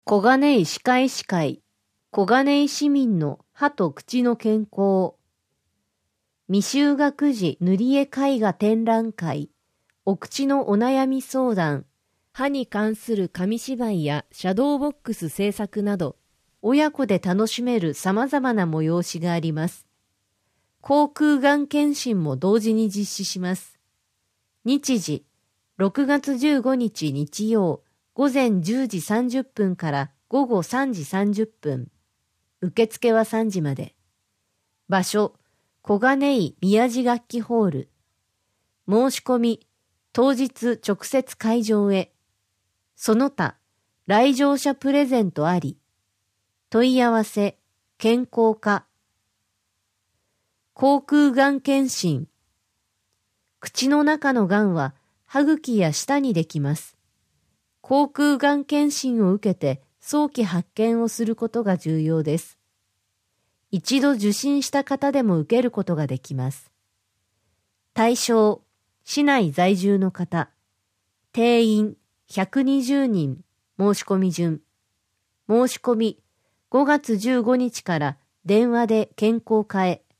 小金井歯科医師会、小金井市民の歯と口の健康。未就学児塗り絵絵画展覧会、お口のお悩み相談、歯に関する紙芝居やシャドーボックス制作など、親子で楽しめる様々な催しがあります。口腔がん検診も同時に実施します。日時、6月15日日曜、午前10時30分から午後3時30分。受付は3時まで。場所、小金井宮地楽器ホール。申し込み、当日直接会場へ。その他、来場者プレゼントあり。問い合わせ、健康課。口腔がん検診。口の中のがんは歯茎や舌にできます。口腔がん検診を受けて早期発見をすることが重要です。一度受診した方でも受けることができます。対象、市内在住の方。定員120人、申し込み順。申し込み5月15日から電話で健康課へ。